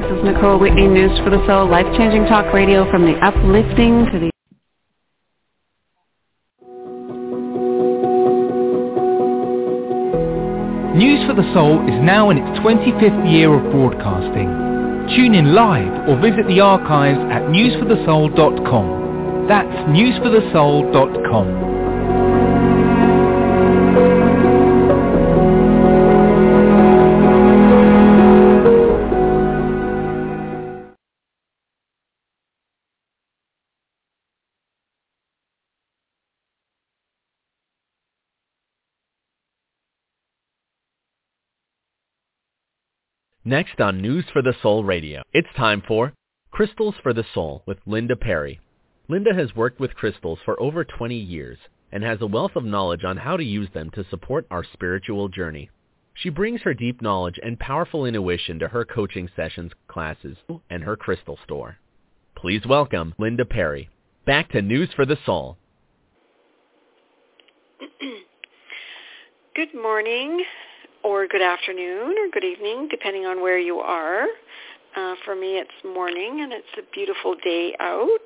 is Nicole Whitney, News for the Soul, life-changing talk radio from the uplifting to the... News for the Soul is now in its 25th year of broadcasting. Tune in live or visit the archives at newsforthesoul.com. That's newsforthesoul.com. Next on News for the Soul Radio, it's time for Crystals for the Soul with Linda Perry. Linda has worked with crystals for over 20 years and has a wealth of knowledge on how to use them to support our spiritual journey. She brings her deep knowledge and powerful intuition to her coaching sessions, classes, and her crystal store. Please welcome Linda Perry. Back to News for the Soul. Good morning, or good afternoon, or good evening, depending on where you are. For me, it's morning, and it's a beautiful day out.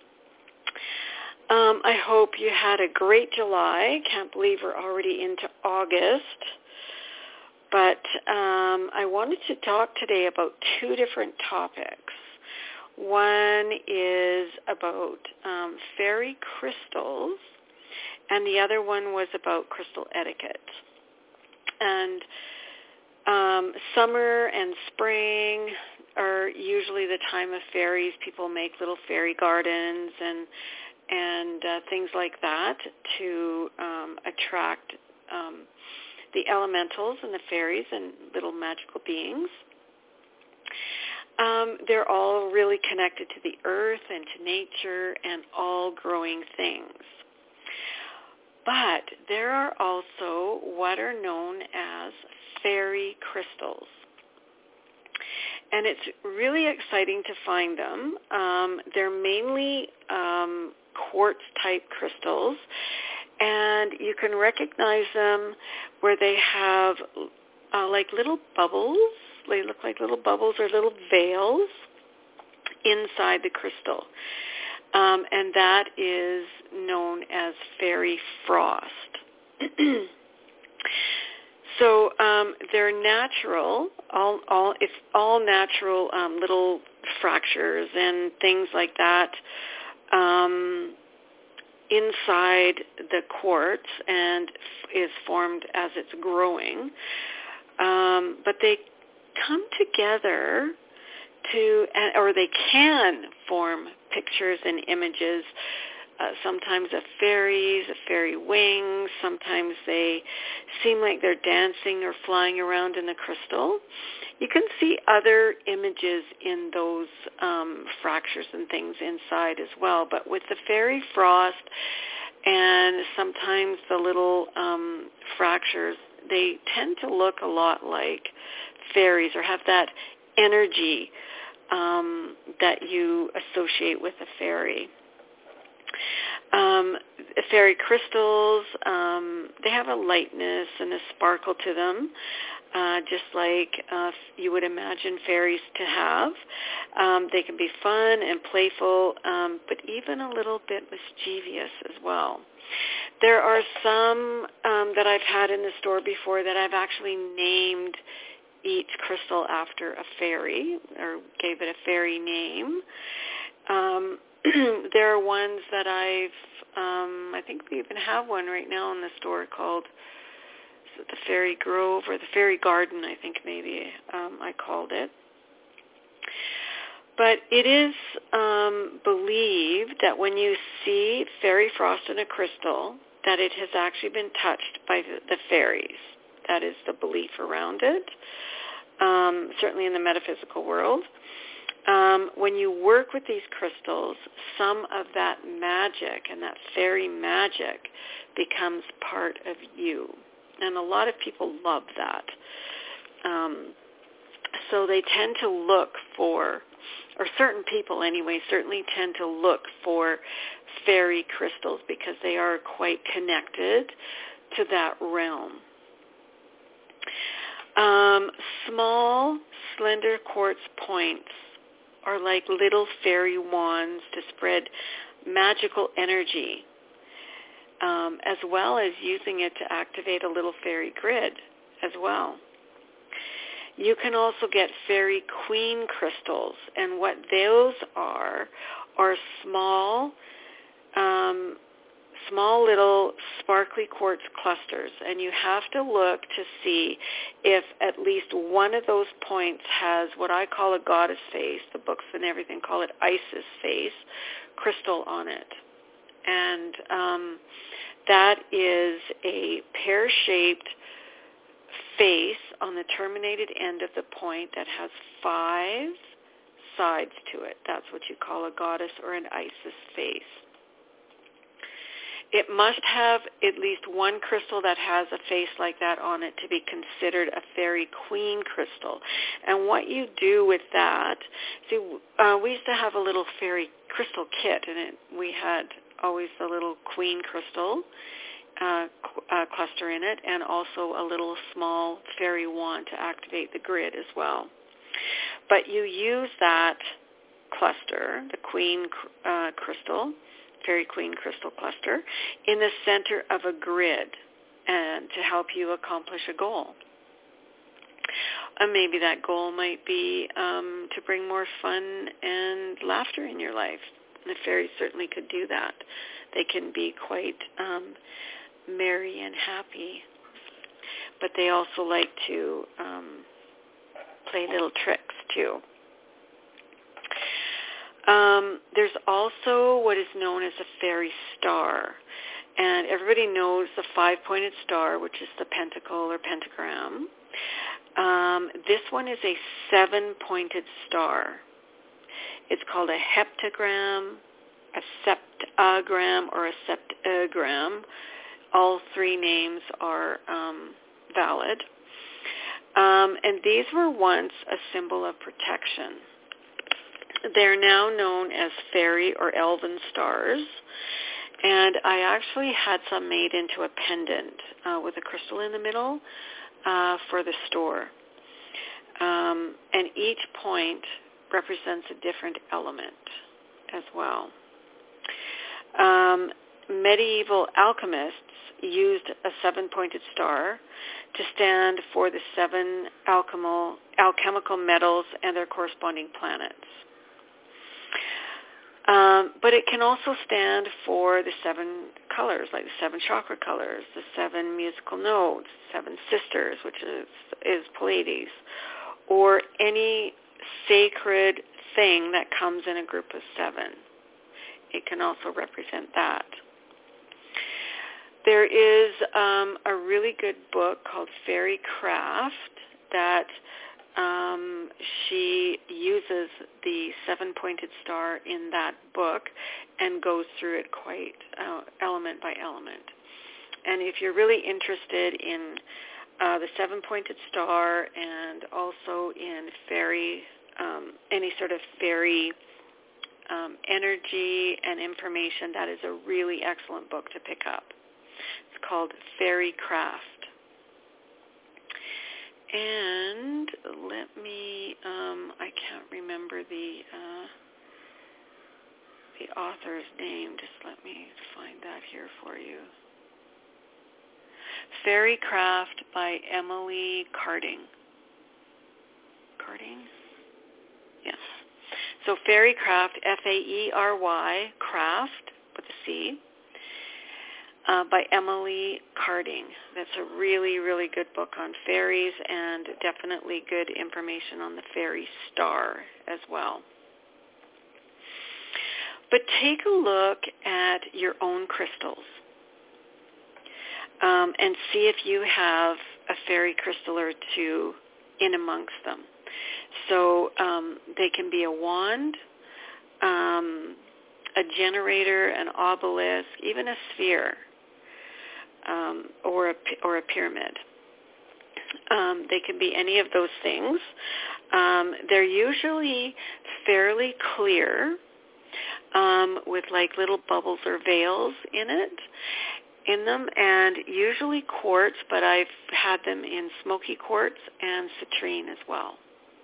I hope you had a great July. Can't believe we're already into August. But I wanted to talk today about two different topics. One is about fairy crystals, and the other one was about crystal etiquette. And summer and spring are usually the time of fairies. People make little fairy gardens and things like that to attract the elementals and the fairies and little magical beings. They're all really connected to the earth and to nature and all growing things. But there are also what are known as fairy crystals. And it's really exciting to find them. They're mainly quartz-type crystals, and you can recognize them where they have like little bubbles. They look like little bubbles or little veils inside the crystal. And that is known as fairy frost. So they're natural, it's all natural little fractures and things like that inside the quartz and is formed as it's growing. But they come together or they can form pictures and images, sometimes of fairies, of fairy wings. Sometimes they seem like they're dancing or flying around in the crystal. You can see other images in those fractures and things inside as well. But with the fairy frost and sometimes the little fractures, they tend to look a lot like fairies or have that energy that you associate with a fairy. Fairy crystals, they have a lightness and a sparkle to them, just like you would imagine fairies to have. They can be fun and playful, but even a little bit mischievous as well. There are some that I've had in the store before that I've actually named each crystal after a fairy or gave it a fairy name. There are ones that I think we even have one right now in the store called the Fairy Grove or the Fairy Garden, I think maybe I called it. But it is believed that when you see fairy frost in a crystal, that it has actually been touched by the fairies. That is the belief around it, certainly in the metaphysical world. When you work with these crystals, some of that magic and that fairy magic becomes part of you. And a lot of people love that. So they tend to look for, or certain people anyway, certainly tend to look for fairy crystals because they are quite connected to that realm. Small, slender quartz points are like little fairy wands to spread magical energy, as well as using it to activate a little fairy grid as well. You can also get fairy queen crystals, and what those are small little sparkly quartz clusters, and you have to look to see if at least one of those points has what I call a goddess face. The books and everything call it Isis face crystal on it. And that is a pear-shaped face on the terminated end of the point that has 5 sides to it. That's what you call a goddess or an Isis face. It must have at least one crystal that has a face like that on it to be considered a fairy queen crystal. And what you do with that, see, we used to have a little fairy crystal kit, and we had always the little queen crystal cluster in it, and also a little small fairy wand to activate the grid as well. But you use that cluster, the queen crystal, fairy queen crystal cluster, in the center of a grid, and to help you accomplish a goal. Maybe that goal might be to bring more fun and laughter in your life. The fairies certainly could do that. They can be quite merry and happy, but they also like to play little tricks too. There's also what is known as a fairy star, and everybody knows the 5-pointed star, which is the pentacle or pentagram. This one is a 7-pointed star. It's called a heptagram, a septagram, or a septagram. All 3 names are valid. And these were once a symbol of protection. They're now known as fairy or elven stars, and I actually had some made into a pendant with a crystal in the middle for the store. And each point represents a different element as well. Medieval alchemists used a 7-pointed star to stand for the 7 alchemical metals and their corresponding planets. But it can also stand for the 7 colors, like the 7 chakra colors, the 7 musical notes, 7 sisters, which is Pleiades, or any sacred thing that comes in a group of 7. It can also represent that. There is a really good book called Fairy Craft that she uses the 7-pointed star in that book and goes through it quite element by element. And if you're really interested in the 7-pointed star and also in fairy, any sort of fairy energy and information, that is a really excellent book to pick up. It's called Fairy Craft. And let me, I can't remember the author's name. Just let me find that here for you. Fairy Craft by Emily Carding. Carding? Yes. So Fairy Craft, F-A-E-R-Y, Craft with a C, by Emily Carding. That's a really, really good book on fairies and definitely good information on the fairy star as well. But take a look at your own crystals and see if you have a fairy crystal or 2 in amongst them. So they can be a wand, a generator, an obelisk, even a sphere, or a pyramid. They can be any of those things. They're usually fairly clear, with like little bubbles or veils in it. in them, and usually quartz, but I've had them in smoky quartz and citrine as well.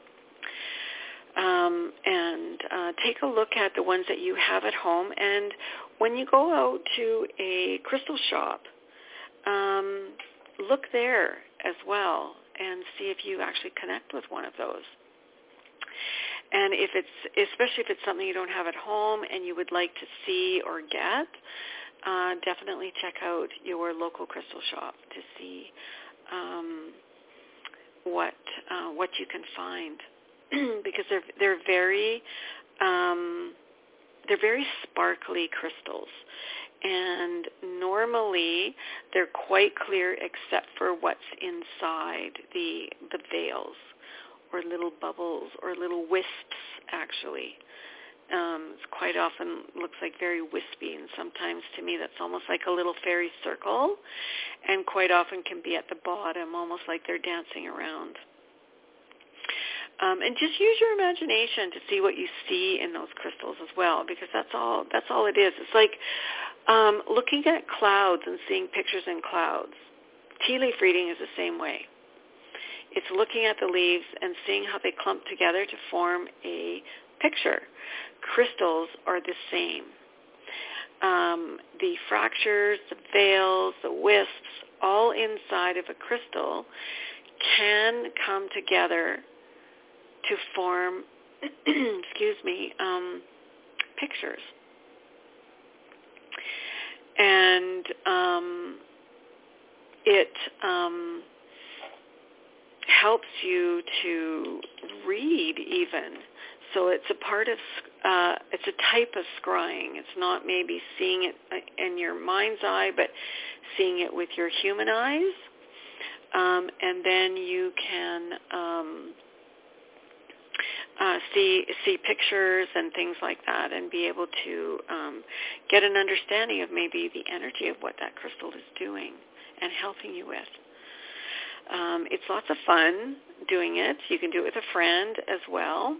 Take a look at the ones that you have at home, and when you go out to a crystal shop, look there as well and see if you actually connect with one of those. And especially if it's something you don't have at home and you would like to see or get, definitely check out your local crystal shop to see what you can find, because they're very sparkly crystals, and normally they're quite clear except for what's inside the veils, or little bubbles or little wisps actually. It's quite often looks like very wispy, and sometimes to me that's almost like a little fairy circle, and quite often can be at the bottom, almost like they're dancing around. And just use your imagination to see what you see in those crystals as well, because that's all it is. It's like looking at clouds and seeing pictures in clouds. Tea leaf reading is the same way. It's looking at the leaves and seeing how they clump together to form a picture. Crystals are the same. The fractures, the veils, the wisps, all inside of a crystal can come together to form, pictures. And it helps you to read even. So it's a part of, it's a type of scrying. It's not maybe seeing it in your mind's eye, but seeing it with your human eyes. And then you can see pictures and things like that, and be able to get an understanding of maybe the energy of what that crystal is doing and helping you with. It's lots of fun doing it. You can do it with a friend as well.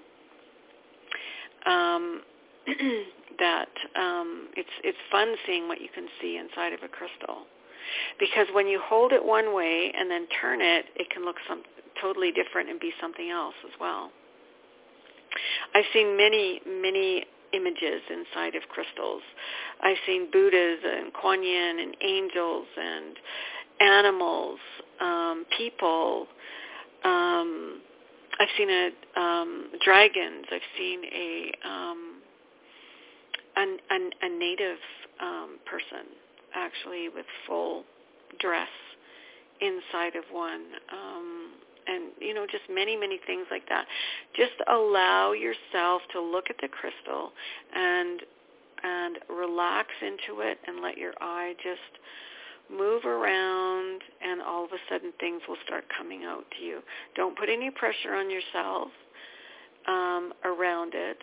It's fun seeing what you can see inside of a crystal, because when you hold it one way and then turn it, it can look totally different and be something else as well. I've seen many images inside of crystals. I've seen Buddhas and Kuan Yin and angels and animals, people. I've seen dragons. I've seen a native person actually with full dress inside of one. And, just many things like that. Just allow yourself to look at the crystal and relax into it, and let your eye just move around, and all of a sudden things will start coming out to you. Don't put any pressure on yourself around it,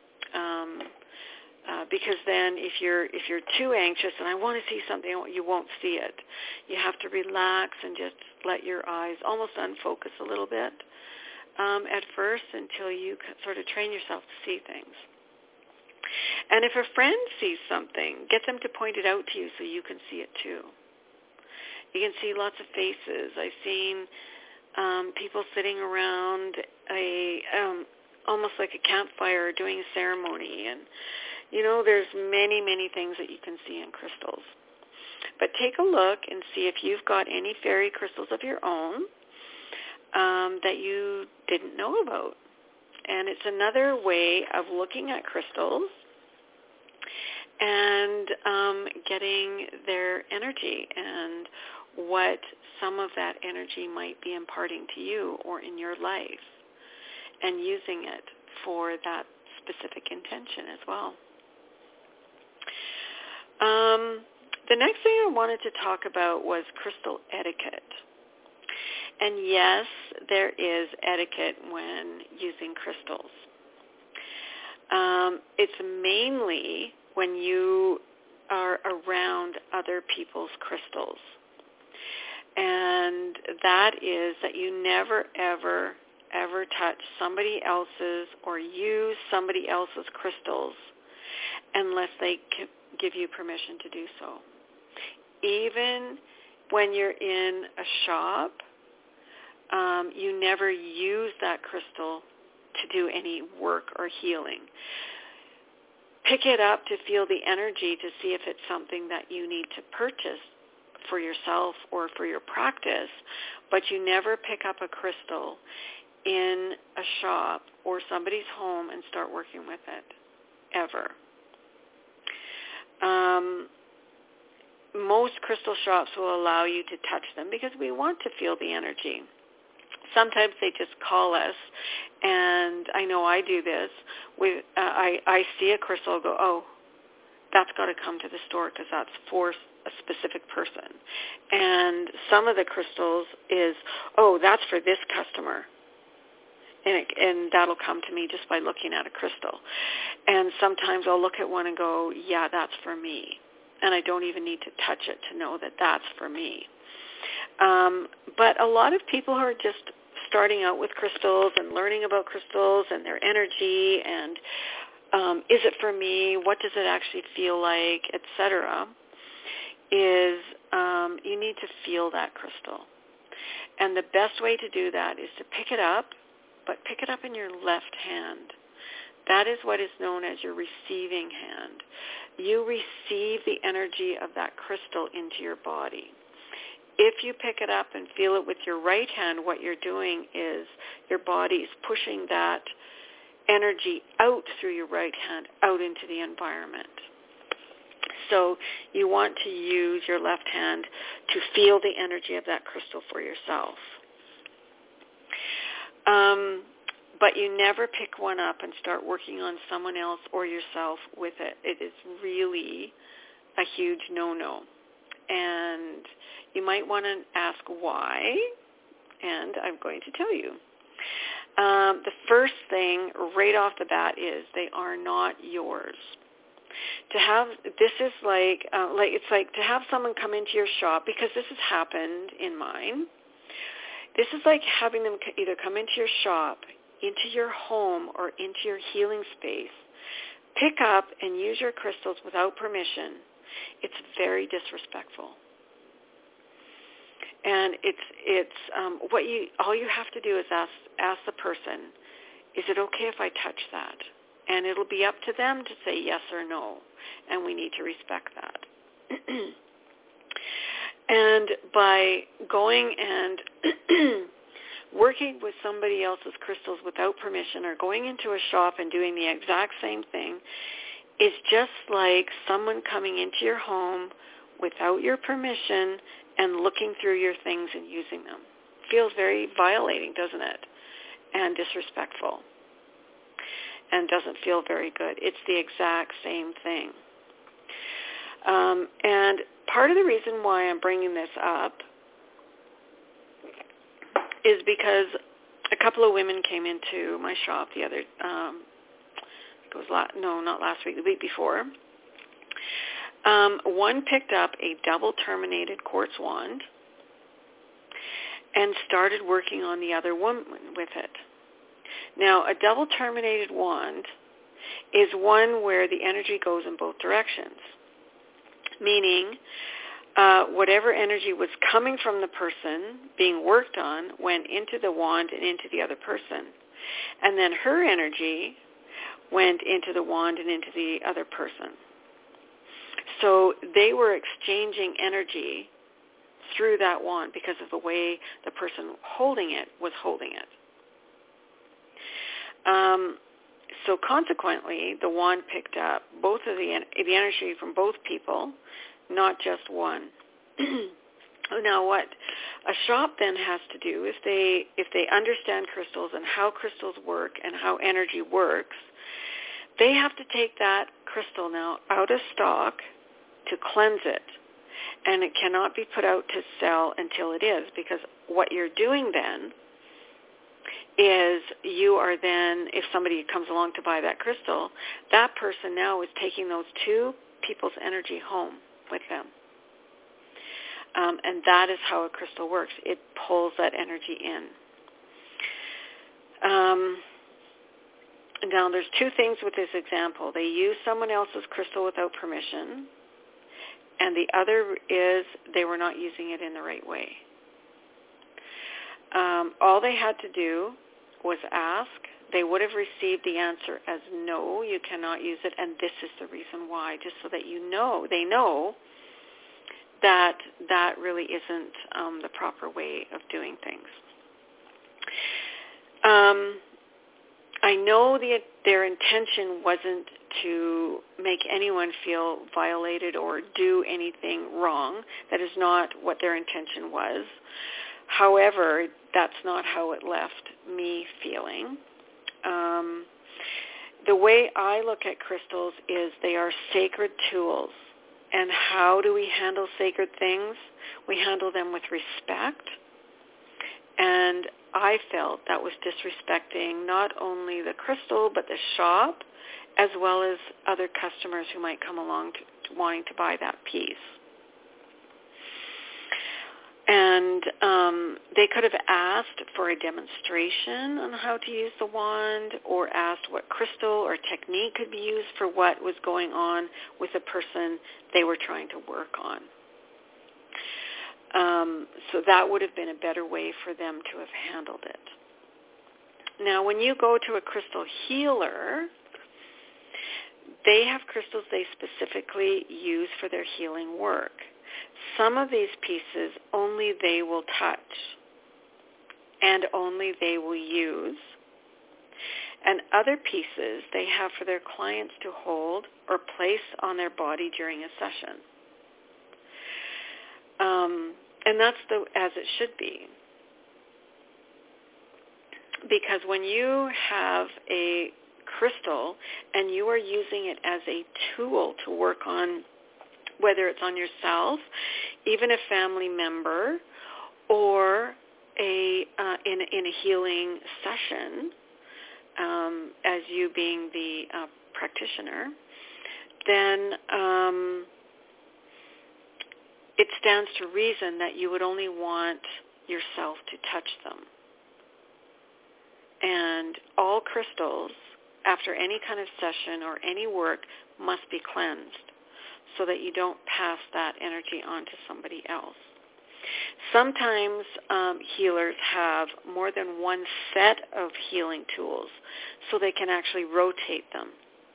because then if you're too anxious and I want to see something, you won't see it. You have to relax and just let your eyes almost unfocus a little bit at first, until you sort of train yourself to see things. And if a friend sees something, get them to point it out to you so you can see it too. You can see lots of faces. I've seen people sitting around almost like a campfire doing a ceremony, and there's many things that you can see in crystals. But take a look and see if you've got any fairy crystals of your own that you didn't know about. And it's another way of looking at crystals and getting their energy and what some of that energy might be imparting to you or in your life, and using it for that specific intention as well. The next thing I wanted to talk about was crystal etiquette. And yes, there is etiquette when using crystals. It's mainly when you are around other people's crystals. And that is that you never, ever touch somebody else's or use somebody else's crystals unless they give you permission to do so. even when you're in a shop, you never use that crystal to do any work or healing. Pick it up to feel the energy to see if it's something that you need to purchase for yourself or for your practice, but you never pick up a crystal in a shop or somebody's home and start working with it, ever. Most crystal shops will allow you to touch them because we want to feel the energy. Sometimes they just call us, and I know I do this. I see a crystal, go, oh, that's got to come to the store because that's for a specific person. And some of the crystals is, oh, that's for this customer. And that'll come to me just by looking at a crystal. And sometimes I'll look at one and go, yeah, that's for me. And I don't even need to touch it to know that that's for me. But a lot of people who are just starting out with crystals and learning about crystals and their energy and is it for me, what does it actually feel like, etc., is you need to feel that crystal. And the best way to do that is to pick it up, but pick it up in your left hand. That is what is known as your receiving hand. You receive the energy of that crystal into your body. If you pick it up and feel it with your right hand, what you're doing is your body is pushing that energy out through your right hand, out into the environment. So you want to use your left hand to feel the energy of that crystal for yourself. But you never pick one up and start working on someone else or yourself with it. It is really a huge no-no. And you might want to ask why, and I'm going to tell you. The first thing right off the bat is they are not yours. This is it's like to have someone come into your shop, because this has happened in mine. This is like having them either come into your shop, into your home, or into your healing space, pick up and use your crystals without permission. It's very disrespectful. And all you have to do is ask the person, is it okay if I touch that? And it'll be up to them to say yes or no, and we need to respect that. And by going and working with somebody else's crystals without permission, or going into a shop and doing the exact same thing, is just like someone coming into your home without your permission and looking through your things and using them. Feels very violating, doesn't it? And disrespectful. And doesn't feel very good. It's the exact same thing. And part of the reason why I'm bringing this up is because a couple of women came into my shop the other, not last week, the week before. One picked up a double terminated quartz wand and started working on the other woman with it. Now, a double terminated wand is one where the energy goes in both directions, meaning whatever energy was coming from the person being worked on went into the wand and into the other person. And then her energy went into the wand and into the other person. So they were exchanging energy through that wand because of the way the person holding it was holding it. So consequently, the wand picked up both of the energy from both people, not just one. Now, what a shop then has to do is if they understand crystals and how crystals work and how energy works, they have to take that crystal now out of stock to cleanse it. And it cannot be put out to sell until it is, because what you're doing then is you are then, if somebody comes along to buy that crystal, that person now is taking those two people's energy home with them. And that is how a crystal works. It pulls that energy in. Now, there's two things with this example. They use someone else's crystal without permission, and the other is they were not using it in the right way. All they had to do was ask. They would have received the answer as no, you cannot use it, and this is the reason why, just so that they know that that really isn't the proper way of doing things. I know their intention wasn't to make anyone feel violated or do anything wrong. That is not what their intention was. However, that's not how it left me feeling. The way I look at crystals is they are sacred tools. And how do we handle sacred things? We handle them with respect. And I felt that was disrespecting not only the crystal, but the shop, as well as other customers who might come along wanting to buy that piece. And they could have asked for a demonstration on how to use the wand, or asked what crystal or technique could be used for what was going on with the person they were trying to work on. So that would have been a better way for them to have handled it. Now, when you go to a crystal healer, they have crystals they specifically use for their healing work. Some of these pieces only they will touch and only they will use. And other pieces they have for their clients to hold or place on their body during a session. And that's as it should be. Because when you have a crystal and you are using it as a tool to work on, whether it's on yourself, even a family member, or in a healing session, as you being the practitioner, then it stands to reason that you would only want yourself to touch them. And all crystals, after any kind of session or any work, must be cleansed so that you don't pass that energy on to somebody else. Sometimes healers have more than one set of healing tools, so they can actually rotate them.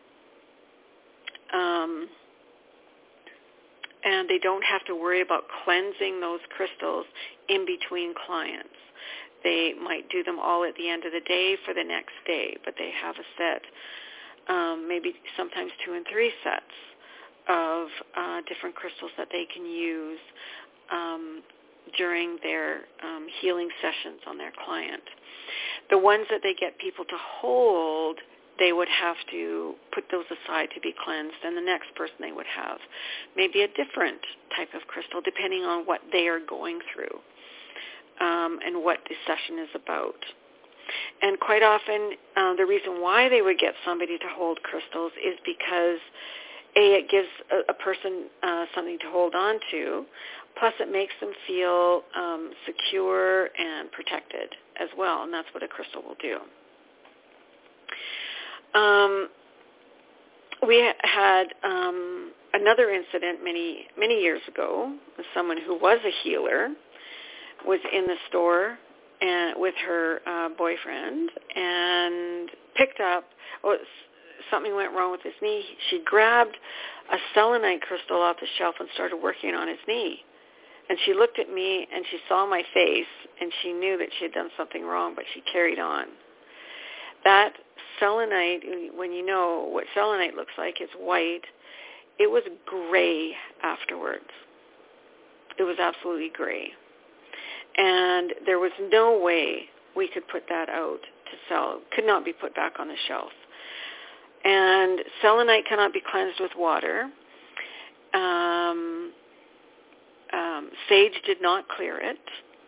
And they don't have to worry about cleansing those crystals in between clients. They might do them all at the end of the day for the next day, but they have a set, maybe sometimes 2 and 3 sets of different crystals that they can use during their healing sessions on their client. The ones that they get people to hold, they would have to put those aside to be cleansed, and the next person they would have maybe a different type of crystal depending on what they are going through and what the session is about. And quite often the reason why they would get somebody to hold crystals is because it gives a person something to hold on to, plus it makes them feel secure and protected as well, and that's what a crystal will do. We had another incident many years ago with someone who was a healer, was in the store and with her boyfriend, and picked up, something went wrong with his knee. She grabbed a selenite crystal off the shelf and started working on his knee. And she looked at me and she saw my face and she knew that she had done something wrong, but she carried on. That selenite, when you know what selenite looks like, it's white. It was gray afterwards. It was absolutely gray. And there was no way we could put that out to sell. It could not be put back on the shelf. And selenite cannot be cleansed with water. Sage did not clear it.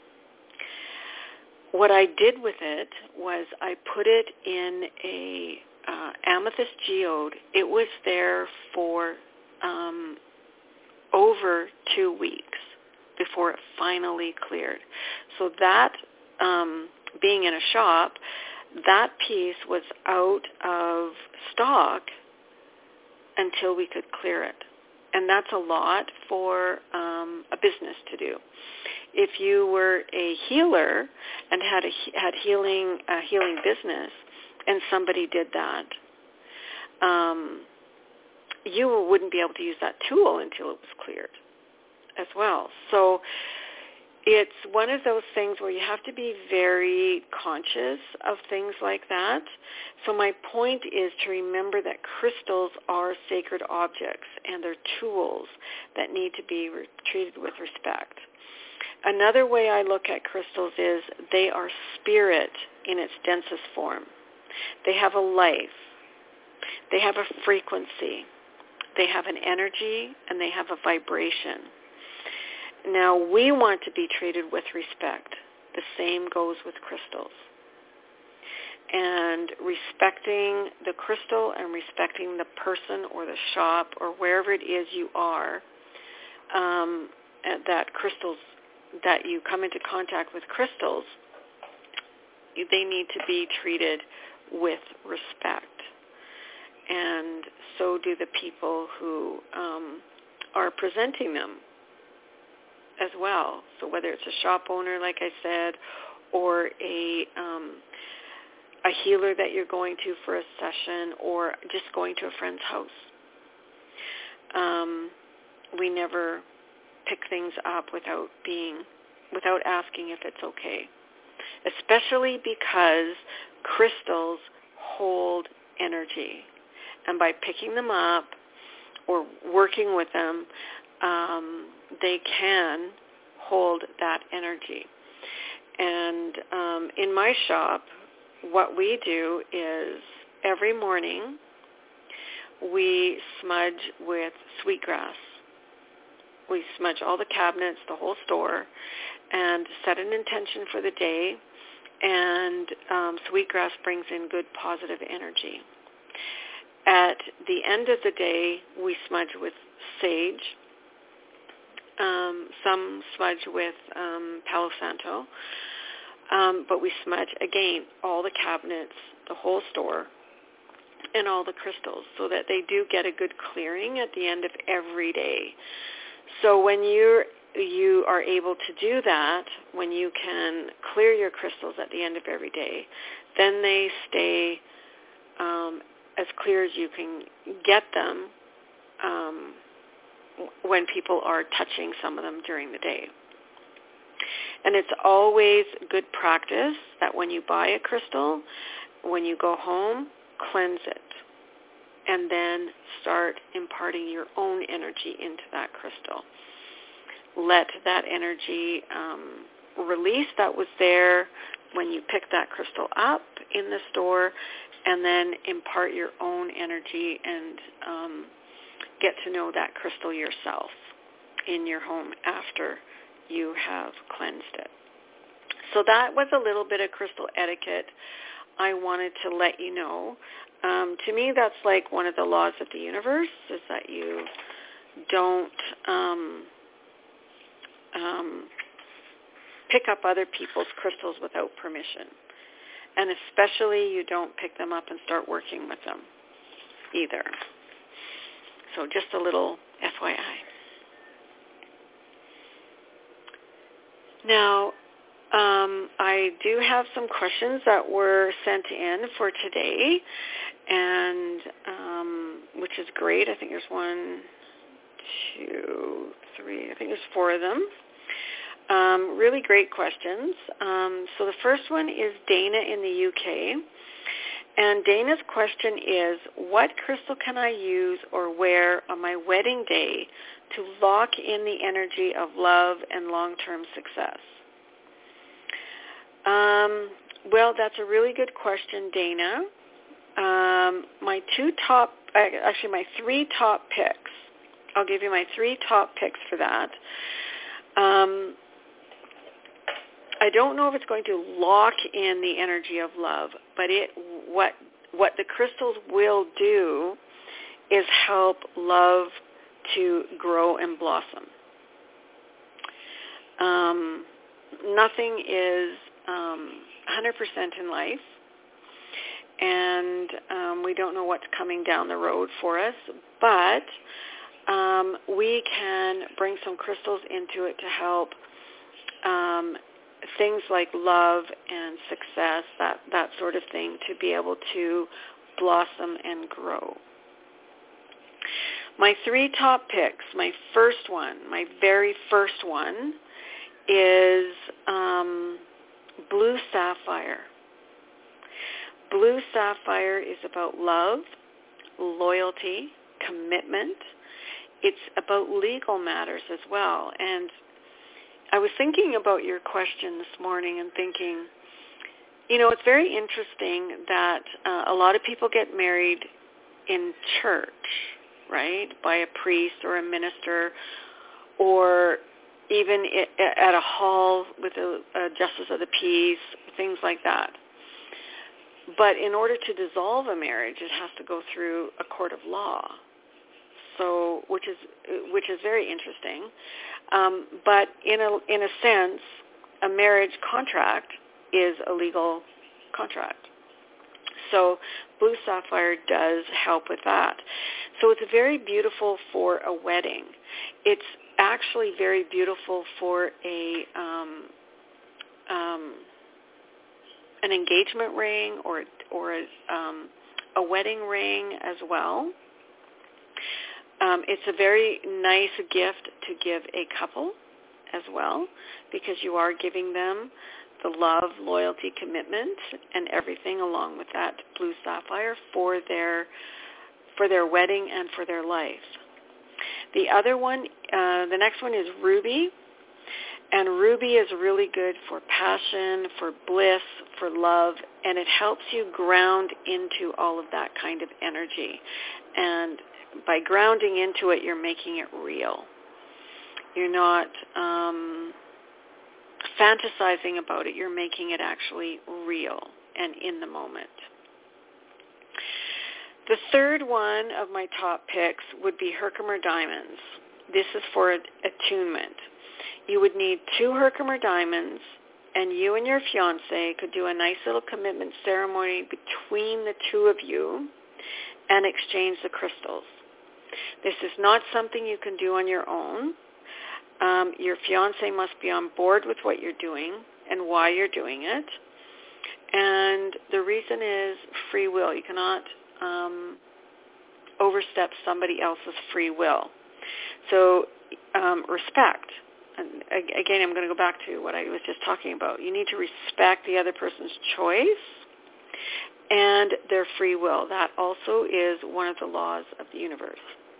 What I did with it was I put it in a amethyst geode. It was there for over 2 weeks before it finally cleared. So that, being in a shop, that piece was out of stock until we could clear it. And that's a lot for a business to do. If you were a healer and had a healing business, and somebody did that, you wouldn't be able to use that tool until it was cleared as well. So it's one of those things where you have to be very conscious of things like that. So my point is to remember that crystals are sacred objects and they're tools that need to be treated with respect. Another way I look at crystals is they are spirit in its densest form. They have a life. They have a frequency. They have an energy, and they have a vibration. Now, we want to be treated with respect. The same goes with crystals. And respecting the crystal and respecting the person or the shop or wherever it is you are, that you come into contact with crystals, they need to be treated with respect. And so do the people who are presenting them as well. So whether it's a shop owner, like I said, or a healer that you're going to for a session, or just going to a friend's house. We never pick things up without asking if it's okay. Especially because crystals hold energy. And by picking them up or working with them, they can hold that energy. And in my shop, what we do is every morning we smudge with sweetgrass. We smudge all the cabinets, the whole store, and set an intention for the day. And sweetgrass brings in good positive energy. At the end of the day, we smudge with sage. Some smudge with Palo Santo. But we smudge, again, all the cabinets, the whole store, and all the crystals so that they do get a good clearing at the end of every day. So when you are able to do that, when you can clear your crystals at the end of every day, then they stay as clear as you can get them when people are touching some of them during the day. And it's always good practice that when you buy a crystal, when you go home, cleanse it. And then start imparting your own energy into that crystal. Let that energy release that was there when you picked that crystal up in the store, and then impart your own energy and get to know that crystal yourself in your home after you have cleansed it. So that was a little bit of crystal etiquette I wanted to let you know. To me, that's like one of the laws of the universe, is that you don't pick up other people's crystals without permission. And especially you don't pick them up and start working with them either. So just a little FYI. Now, I do have some questions that were sent in for today, and which is great. I think there's 1, 2, 3. I think there's 4 of them. Really great questions. So the first one is Dana in the UK. And Dana's question is, what crystal can I use or wear on my wedding day to lock in the energy of love and long-term success? Well, that's a really good question, Dana. My 3 top picks. I'll give you my 3 top picks for that. I don't know if it's going to lock in the energy of love, but what the crystals will do is help love to grow and blossom. Nothing is 100% in life, and we don't know what's coming down the road for us, but we can bring some crystals into it to help things like love and success, that sort of thing, to be able to blossom and grow. My 3 top picks, my very first one is blue sapphire. Blue sapphire is about love, loyalty, commitment. It's about legal matters as well. And I was thinking about your question this morning and thinking, it's very interesting that a lot of people get married in church, right, by a priest or a minister, or even at a hall with a justice of the peace, things like that. But in order to dissolve a marriage, it has to go through a court of law. So, which is very interesting. But in a sense, a marriage contract is a legal contract. So blue sapphire does help with that. So it's very beautiful for a wedding. It's actually very beautiful for an engagement ring or a wedding ring as well. It's a very nice gift to give a couple as well, because you are giving them the love, loyalty, commitment, and everything along with that blue sapphire for their wedding and for their life. The other one, the next one is ruby. And ruby is really good for passion, for bliss, for love, and it helps you ground into all of that kind of energy. And by grounding into it, you're making it real. You're not fantasizing about it. You're making it actually real and in the moment. The third one of my top picks would be Herkimer diamonds. This is for attunement. You would need 2 Herkimer diamonds, and you and your fiancé could do a nice little commitment ceremony between the 2 of you and exchange the crystals. This is not something you can do on your own. Your fiancé must be on board with what you're doing and why you're doing it. And the reason is free will. You cannot overstep somebody else's free will. So respect. And again, I'm going to go back to what I was just talking about. You need to respect the other person's choice and their free will. That also is one of the laws of the universe.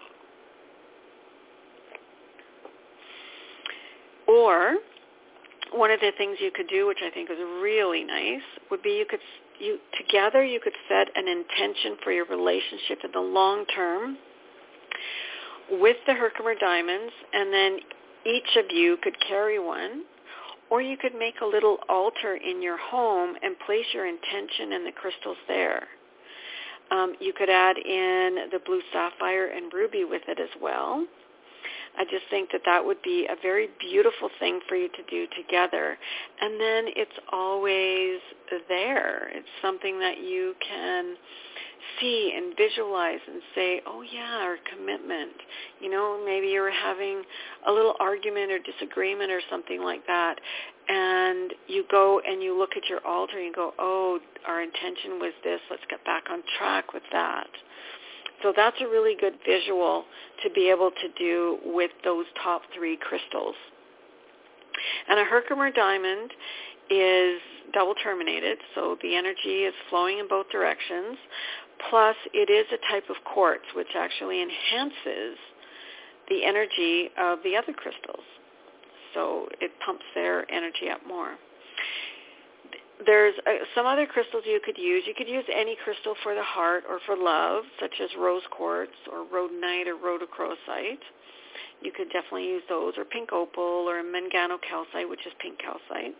Or one of the things you could do, which I think is really nice, would be together you could set an intention for your relationship in the long term with the Herkimer diamonds, and then each of you could carry one, or you could make a little altar in your home and place your intention and the crystals there. You could add in the blue sapphire and ruby with it as well. I just think that would be a very beautiful thing for you to do together. And then it's always there. It's something that you can see and visualize and say, oh yeah, our commitment. Maybe you were having a little argument or disagreement or something like that, and you go and you look at your altar and you go, oh, our intention was this. Let's get back on track with that. So that's a really good visual to be able to do with those top 3 crystals. And a Herkimer diamond is double terminated, so the energy is flowing in both directions. Plus, it is a type of quartz which actually enhances the energy of the other crystals. So it pumps their energy up more. There's some other crystals you could use. You could use any crystal for the heart or for love, such as rose quartz or rhodonite or rhodochrosite. You could definitely use those, or pink opal or manganocalcite, which is pink calcite.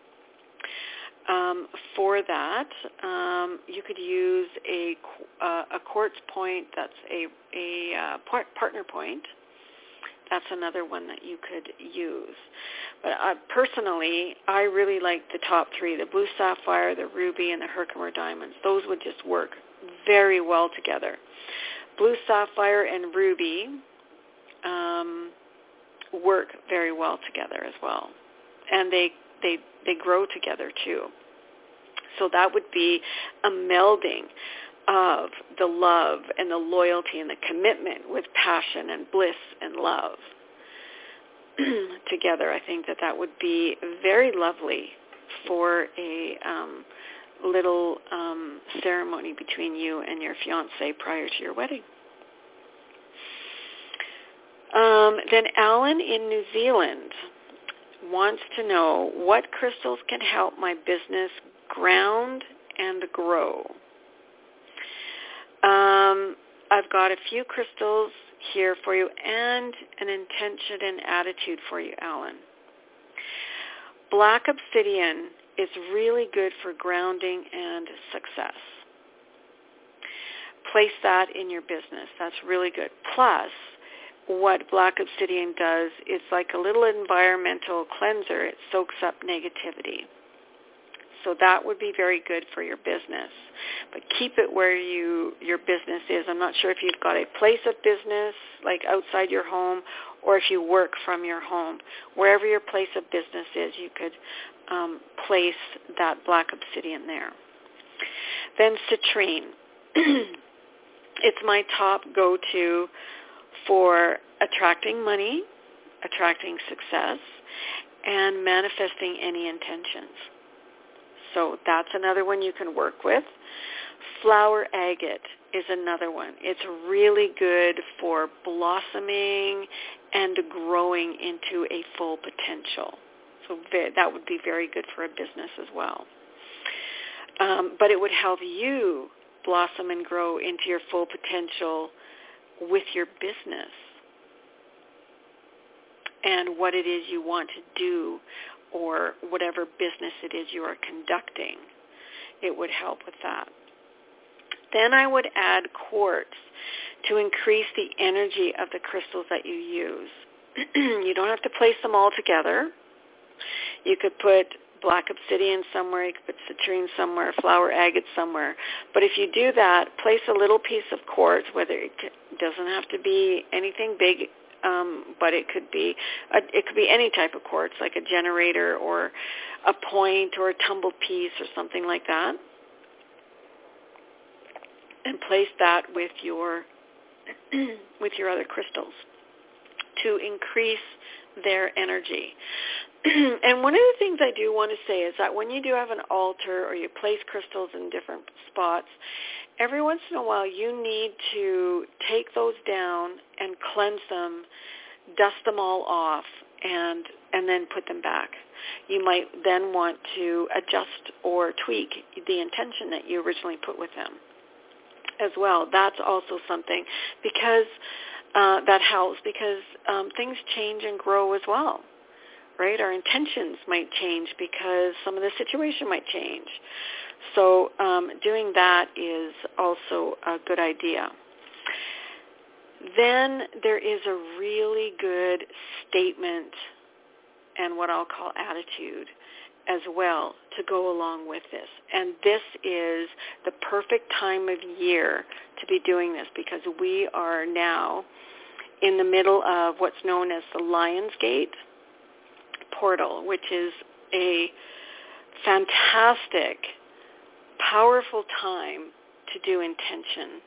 For that, you could use a quartz point that's a partner point. That's another one that you could use. But personally, I really like the top 3, the blue sapphire, the ruby, and the Herkimer diamonds. Those would just work very well together. Blue sapphire and ruby work very well together as well. And they grow together too. So that would be a melding of the love and the loyalty and the commitment with passion and bliss and love together. I think that would be very lovely for a little ceremony between you and your fiancé prior to your wedding. Then Alan in New Zealand wants to know, what crystals can help my business ground and grow? I've got a few crystals here for you and an intention and attitude for you, Alan. Black obsidian is really good for grounding and success. Place that in your business. That's really good. Plus, what black obsidian does, it's like a little environmental cleanser. It soaks up negativity. So that would be very good for your business. But keep it where your business is. I'm not sure if you've got a place of business, like outside your home, or if you work from your home. Wherever your place of business is, you could place that black obsidian there. Then citrine. It's my top go-to for attracting money, attracting success, and manifesting any intentions. So that's another one you can work with. Flower agate is another one. It's really good for blossoming and growing into a full potential. So that would be very good for a business as well. But it would help you blossom and grow into your full potential with your business and what it is you want to do, or whatever business it is you are conducting. It would help with that. Then I would add quartz to increase the energy of the crystals that you use. You don't have to place them all together. You could put black obsidian somewhere, you could put citrine somewhere, flower agate somewhere. But if you do that, place a little piece of quartz, whether it doesn't have to be anything big, but it could be any type of quartz, like a generator or a point or a tumbled piece or something like that. And place that with your other crystals to increase their energy. And one of the things I do want to say is that when you do have an altar or you place crystals in different spots, every once in a while you need to take those down and cleanse them, dust them all off, and then put them back. You might then want to adjust or tweak the intention that you originally put with them as well. That's also something because that helps, because things change and grow as well. Right? Our intentions might change because some of the situation might change. So doing that is also a good idea. Then there is a really good statement and what I'll call attitude as well to go along with this. And this is the perfect time of year to be doing this, because we are now in the middle of what's known as the Lion's Gate portal, which is a fantastic, powerful time to do intention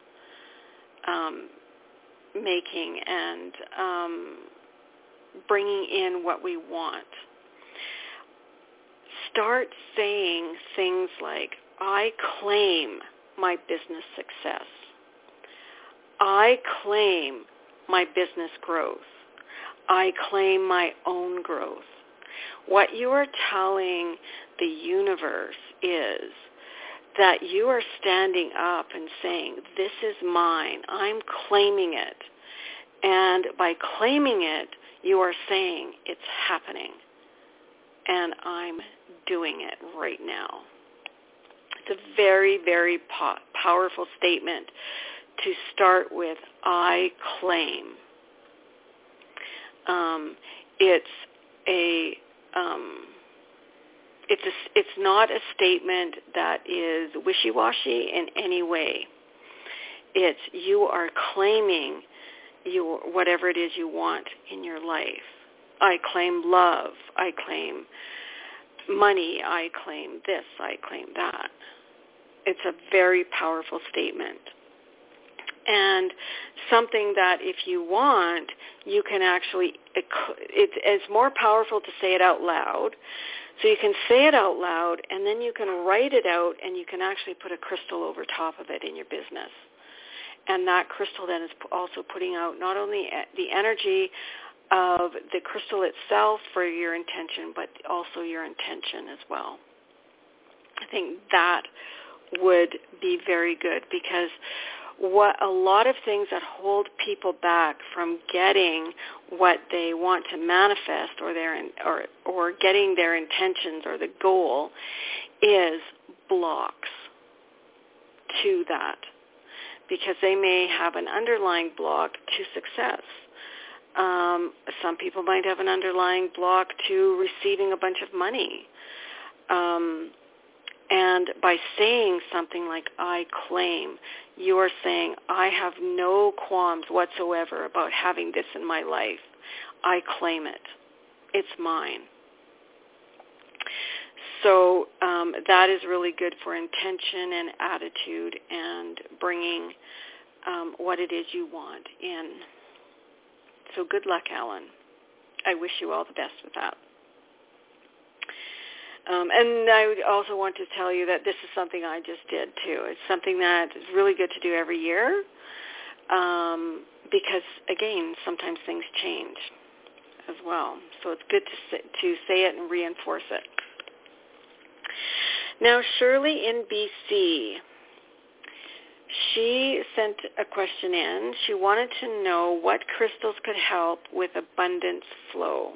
making and bringing in what we want. Start saying things like, I claim my business success. I claim my business growth. I claim my own growth. What you are telling the universe is that you are standing up and saying, this is mine. I'm claiming it. And by claiming it, you are saying it's happening. And I'm doing it right now. It's a very, very powerful statement to start with, I claim. It's not a statement that is wishy-washy in any way. It's you are claiming whatever it is you want in your life. I claim love. I claim money. I claim this. I claim that. It's a very powerful statement. And something that if you want, you can actually, it's more powerful to say it out loud. So you can say it out loud, and then you can write it out, and you can actually put a crystal over top of it in your business. And that crystal then is also putting out not only the energy of the crystal itself for your intention, but also your intention as well. I think that would be very good, because what a lot of things that hold people back from getting what they want to manifest, or getting their intentions or the goal, is blocks to that, because they may have an underlying block to success. Some people might have an underlying block to receiving a bunch of money. And by saying something like, I claim, you are saying, I have no qualms whatsoever about having this in my life. I claim it. It's mine. So that is really good for intention and attitude and bringing what it is you want in. So good luck, Alan. I wish you all the best with that. And I would also want to tell you that this is something I just did too. It's something that is really good to do every year, because, again, sometimes things change as well. So it's good to say it and reinforce it. Now, Shirley in BC, she sent a question in. She wanted to know what crystals could help with abundance flow.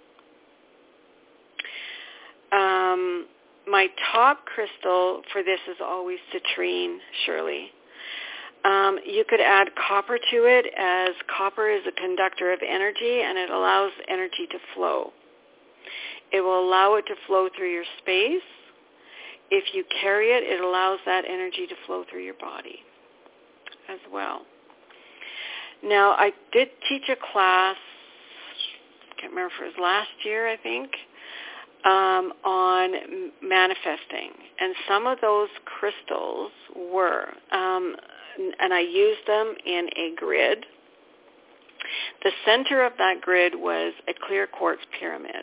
My top crystal for this is always citrine, Shirley. You could add copper to it, as copper is a conductor of energy, and it allows energy to flow. It will allow it to flow through your space. If you carry it, it allows that energy to flow through your body as well. Now, I did teach a class, I can't remember if it was last year, I think, on manifesting. And some of those crystals were, and I used them in a grid. The center of that grid was a clear quartz pyramid.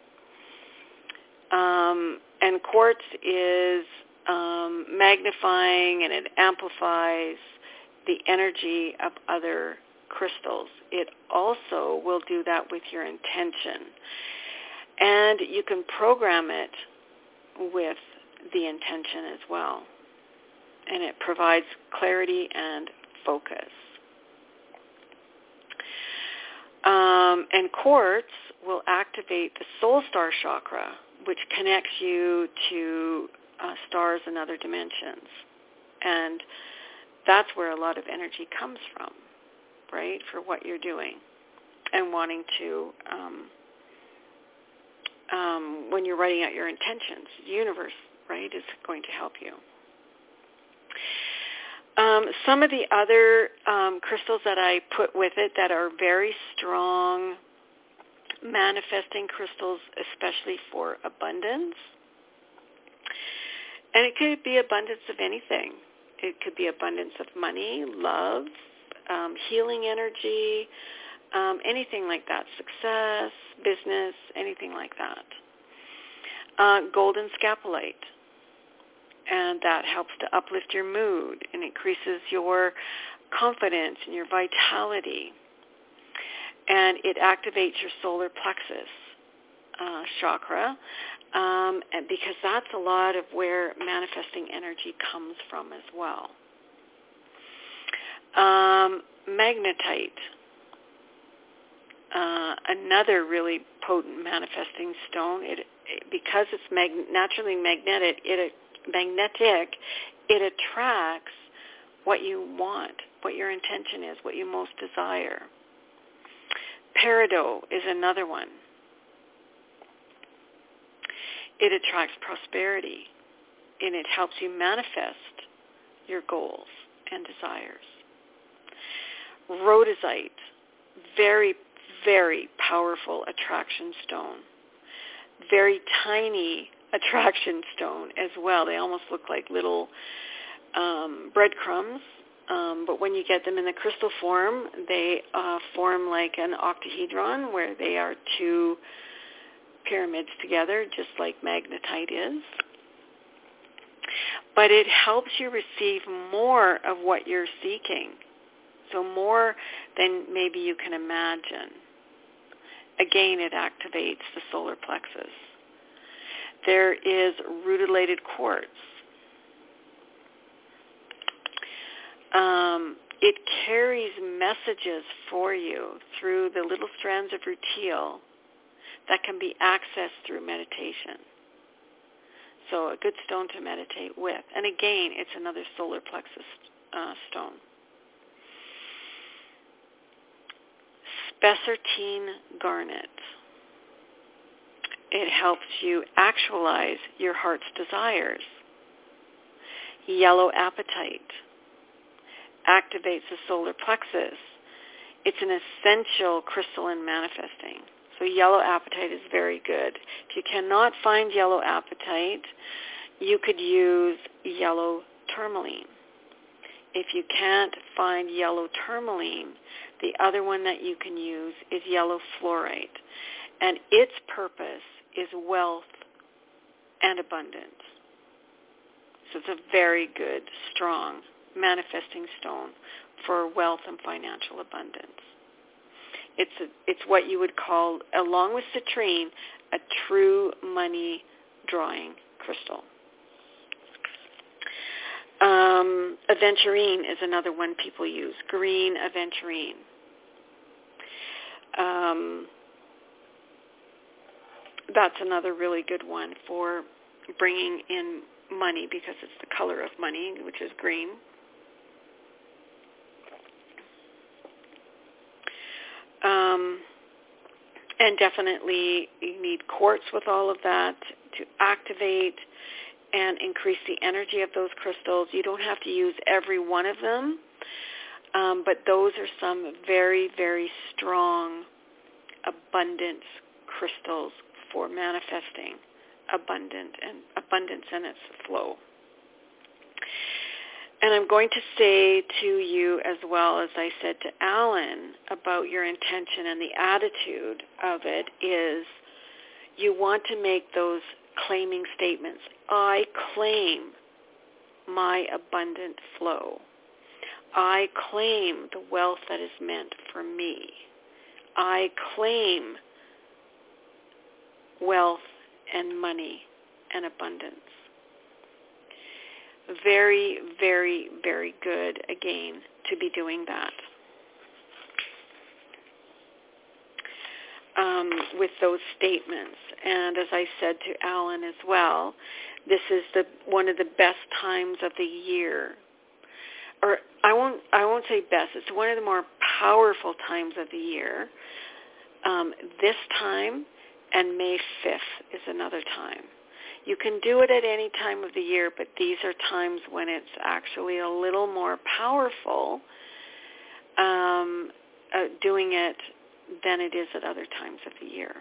And quartz is magnifying, and it amplifies the energy of other crystals. It also will do that with your intention. And you can program it with the intention as well. And it provides clarity and focus. And quartz will activate the soul star chakra, which connects you to stars and other dimensions. And that's where a lot of energy comes from, right, for what you're doing and wanting to, when you're writing out your intentions, the universe, right, is going to help you. Some of the other crystals that I put with it that are very strong manifesting crystals, especially for abundance. And it could be abundance of anything. It could be abundance of money, love, healing energy, anything like that, success, business, anything like that. Golden scapolite. And that helps to uplift your mood and increases your confidence and your vitality. And it activates your solar plexus chakra, and because that's a lot of where manifesting energy comes from as well. Magnetite, another really potent manifesting stone. Because it's naturally magnetic, it attracts what you want, what your intention is, what you most desire. Peridot is another one. It attracts prosperity, and it helps you manifest your goals and desires. rhodozite, very, very powerful attraction stone. Very tiny attraction stone as well. They almost look like little breadcrumbs, but when you get them in the crystal form, they form like an octahedron where they are two pyramids together, just like magnetite is. But it helps you receive more of what you're seeking, so more than maybe you can imagine. Again, it activates the solar plexus. There is rutilated quartz. It carries messages for you through the little strands of rutile that can be accessed through meditation. So a good stone to meditate with. And again, it's another solar plexus stone. Spessartine garnet. It helps you actualize your heart's desires. Yellow apatite activates the solar plexus. It's an essential crystal in manifesting. So yellow apatite is very good. If you cannot find yellow apatite, you could use yellow tourmaline. If you can't find yellow tourmaline, the other one that you can use is yellow fluorite. And its purpose is wealth and abundance. So it's a very good, strong manifesting stone for wealth and financial abundance. It's what you would call, along with citrine, a true money drawing crystal. Aventurine is another one people use. Green aventurine. That's another really good one for bringing in money because it's the color of money, which is green. And definitely you need quartz with all of that to activate and increase the energy of those crystals. You don't have to use every one of them, but those are some very, very strong abundance crystals for manifesting abundance in its flow. And I'm going to say to you, as well as I said to Alan, about your intention and the attitude of it is you want to make those claiming statements. I claim my abundant flow. I claim the wealth that is meant for me. I claim wealth and money and abundance. Very, very, very good, again, to be doing that. With those statements. And as I said to Alan as well, this is one of the best times of the year. Or I won't say best, it's one of the more powerful times of the year. This time and May 5th is another time. You can do it at any time of the year, but these are times when it's actually a little more powerful doing it than it is at other times of the year.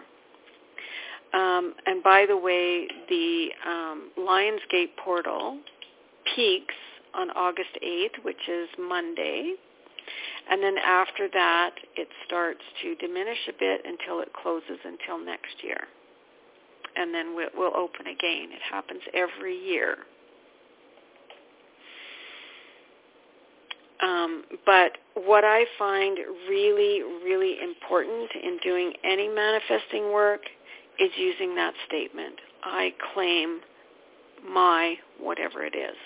And by the way, the Lionsgate portal peaks on August 8th, which is Monday. And then after that, it starts to diminish a bit until it closes until next year. And then we'll open again. It happens every year. But what I find really, really important in doing any manifesting work is using that statement. I claim my whatever it is.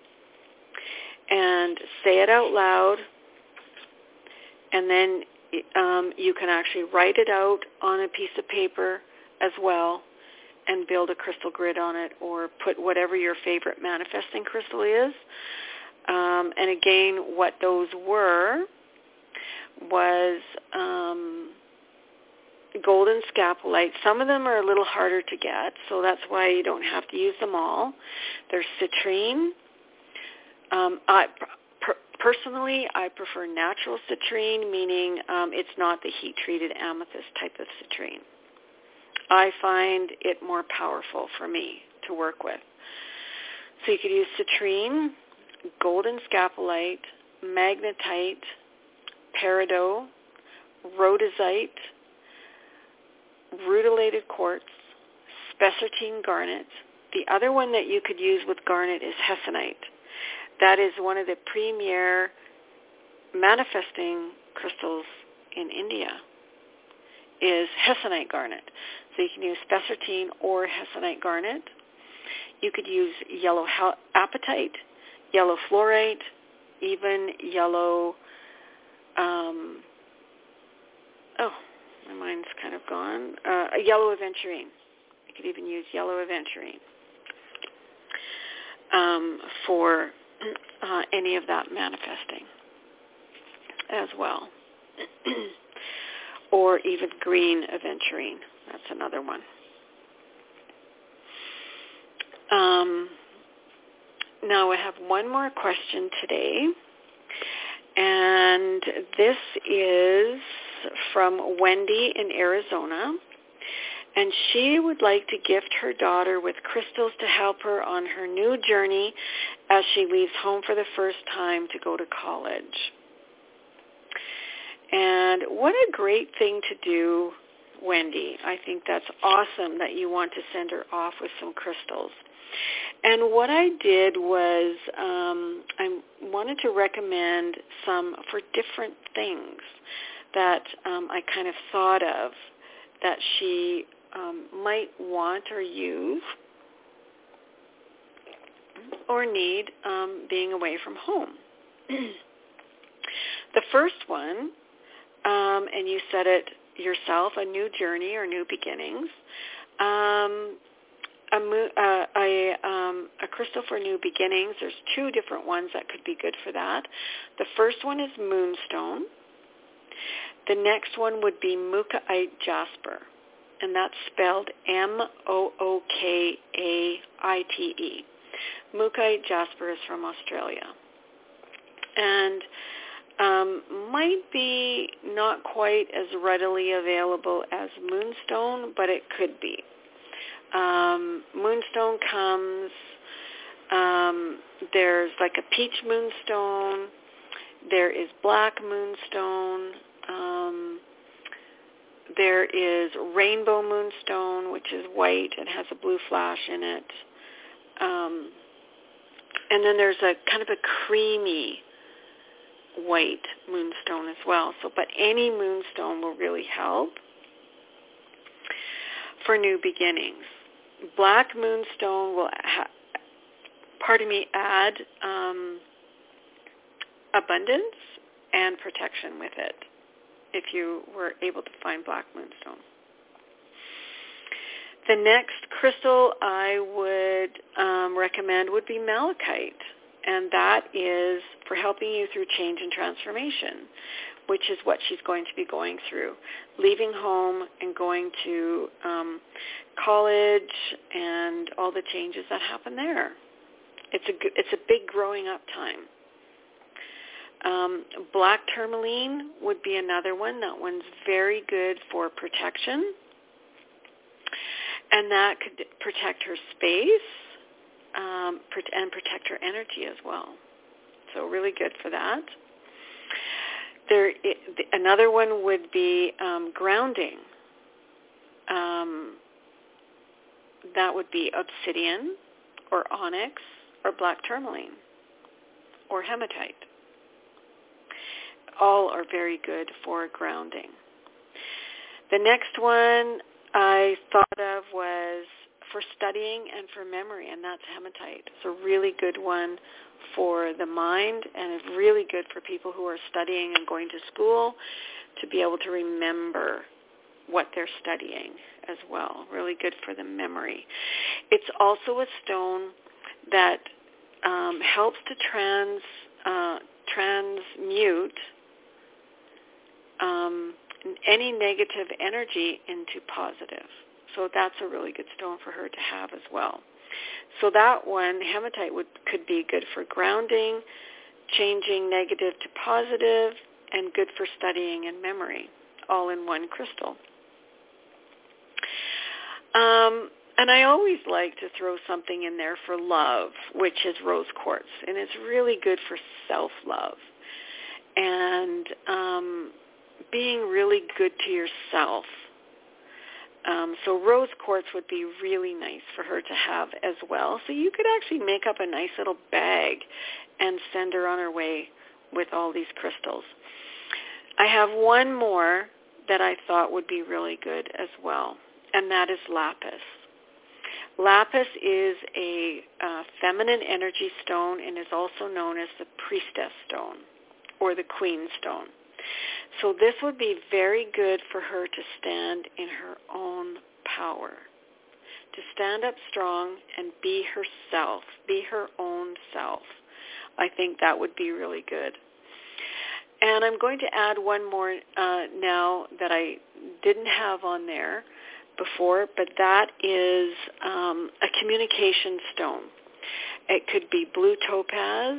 And say it out loud. And then you can actually write it out on a piece of paper as well and build a crystal grid on it, or put whatever your favorite manifesting crystal is. And again, what those was golden scapolite. Some of them are a little harder to get, so that's why you don't have to use them all. There's citrine. Personally, I prefer natural citrine, meaning it's not the heat-treated amethyst type of citrine. I find it more powerful for me to work with. So you could use citrine, golden scapolite, magnetite, peridot, rhodozite, rutilated quartz, spessartine garnet. The other one that you could use with garnet is hessonite. That is one of the premier manifesting crystals in India, is hessonite garnet. So you can use spessartine or hessonite garnet. You could use yellow apatite, yellow fluorite, even yellow, my mind's kind of gone, a yellow aventurine. You could even use yellow aventurine for any of that manifesting as well. Or even green aventurine. That's another one. Now I have one more question today, and this is from Wendy in Arizona, and she would like to gift her daughter with crystals to help her on her new journey as she leaves home for the first time to go to college. And what a great thing to do, Wendy. I think that's awesome that you want to send her off with some crystals. And what I did was I wanted to recommend some for different things that I kind of thought of that she might want or use or need being away from home. The first one, and you said it yourself, a new journey or new beginnings. A crystal for new beginnings. There's two different ones that could be good for that. The first one is moonstone. The next one would be mookaite jasper, and that's spelled Mookaite. Mookaite jasper is from Australia, and might be not quite as readily available as moonstone, but it could be. Moonstone comes, there's like a peach moonstone, there is black moonstone, there is rainbow moonstone, which is white and has a blue flash in it, and then there's a kind of a creamy white moonstone as well. So, but any moonstone will really help for new beginnings. Black moonstone will, add abundance and protection with it if you were able to find black moonstone. The next crystal I would recommend would be malachite, and that is for helping you through change and transformation, which is what she's going to be going through, leaving home and going to college and all the changes that happen there. It's a big growing up time. Black tourmaline would be another one. That one's very good for protection, and that could protect her space and protect her energy as well. So really good for that. Another one would be grounding. That would be obsidian or onyx or black tourmaline or hematite. All are very good for grounding. The next one I thought of was for studying and for memory, and that's hematite. It's a really good one for the mind, and it's really good for people who are studying and going to school to be able to remember what they're studying as well. Really good for the memory. It's also a stone that helps to transmute any negative energy into positive. So that's a really good stone for her to have as well. So that one, hematite, could be good for grounding changing negative to positive, and good for studying and memory, all in one crystal. And I always like to throw something in there for love, which is rose quartz, and it's really good for self-love and being really good to yourself. So rose quartz would be really nice for her to have as well. So you could actually make up a nice little bag and send her on her way with all these crystals. I have one more that I thought would be really good as well, and that is lapis. Lapis is a feminine energy stone and is also known as the priestess stone or the queen stone. So this would be very good for her to stand in her own power, to stand up strong and be herself, be her own self. I think that would be really good. And I'm going to add one more now that I didn't have on there before, but that is a communication stone. It could be blue topaz,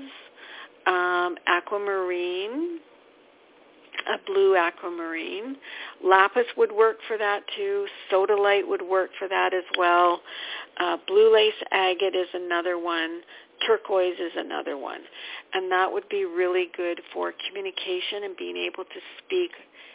aquamarine, a blue aquamarine. Lapis would work for that too. Sodalite would work for that as well. Blue lace agate is another one. Turquoise is another one. And that would be really good for communication and being able to speak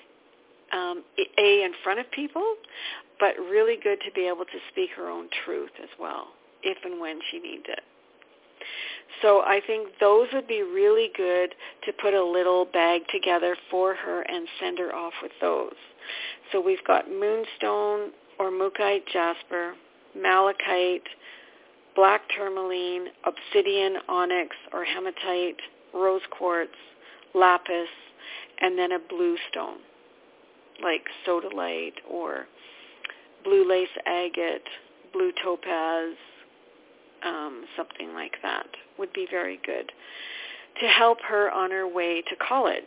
in front of people, but really good to be able to speak her own truth as well, if and when she needs it. So I think those would be really good to put a little bag together for her and send her off with those. So we've got moonstone or mookaite jasper, malachite, black tourmaline, obsidian, onyx or hematite, rose quartz, lapis, and then a blue stone like sodalite or blue lace agate, blue topaz, something like that would be very good to help her on her way to college.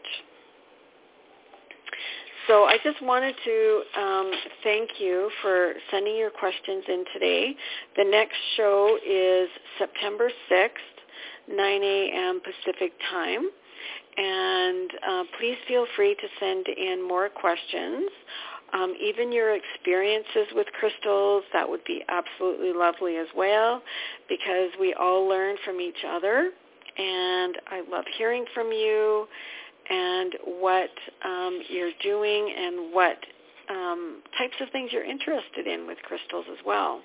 So I just wanted to thank you for sending your questions in today. The next show is September 6th, 9 a.m. Pacific time. And please feel free to send in more questions. Even your experiences with crystals, that would be absolutely lovely as well, because we all learn from each other. And I love hearing from you and what you're doing and what types of things you're interested in with crystals as well,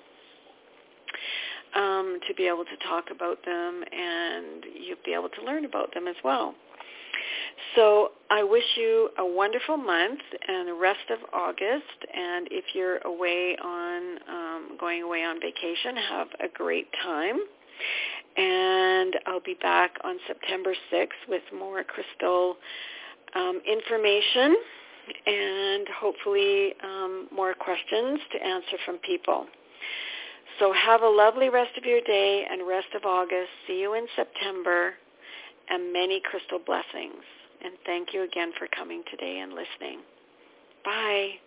to be able to talk about them and you'll be able to learn about them as well. So I wish you a wonderful month and the rest of August. And if you're away on going away on vacation, have a great time. And I'll be back on September 6th with more crystal information and hopefully more questions to answer from people. So have a lovely rest of your day and rest of August. See you in September, and many crystal blessings. And thank you again for coming today and listening. Bye.